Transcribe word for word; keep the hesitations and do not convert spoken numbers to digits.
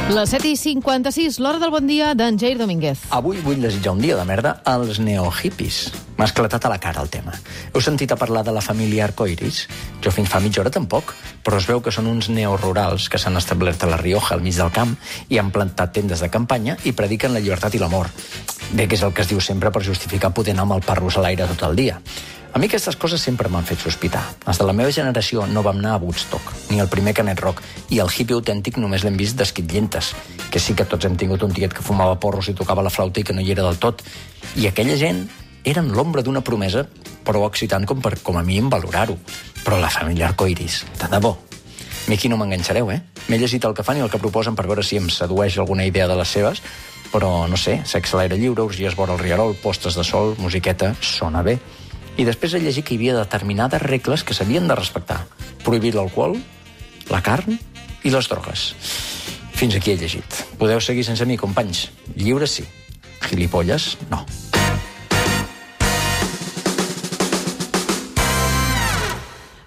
Les set i cinquanta-sis, l'hora del bon dia d'en Jair Domínguez. Avui vull desitjar un dia de merda als neohippies. M'ha esclatat a la cara el tema. Heu sentit a parlar de la família Arcoiris? Jo fins fa mitja hora tampoc, però es veu que són uns neorurals que s'han establert a la Rioja, al mig del camp, i han plantat tendes de campanya i prediquen la llibertat i l'amor. Bé, que és el que es diu sempre per justificar poder anar amb el parrus a l'aire tot el dia. A mi aquestes coses sempre m'han fet sospitar. Els de la meva generació no vam anar a Woodstock, ni al primer Canet Rock, i el hippie autèntic només l'hem vist d'esquitllentes, que sí que tots hem tingut un tiet que fumava porros i tocava la flauta i que no hi era del tot. I aquella gent eren l'ombra d'una promesa prou excitant com per, com a mínim, valorar-ho. Però la família Arcoiris, de debò. A mi aquí no m'enganxareu, eh? M'he llegit el que fan i el que proposen per veure si em sedueix alguna idea de les seves, però, no sé, sexe a l'aire lliure, orgies vora el rierol, postes de sol, musiqueta, sona bé. I després he llegit que hi havia determinades regles que s'havien de respectar. Prohibir l'alcohol, la carn i les drogues. Fins aquí he llegit. Podeu seguir sense mi, companys. Lliure sí. Gilipolles, no.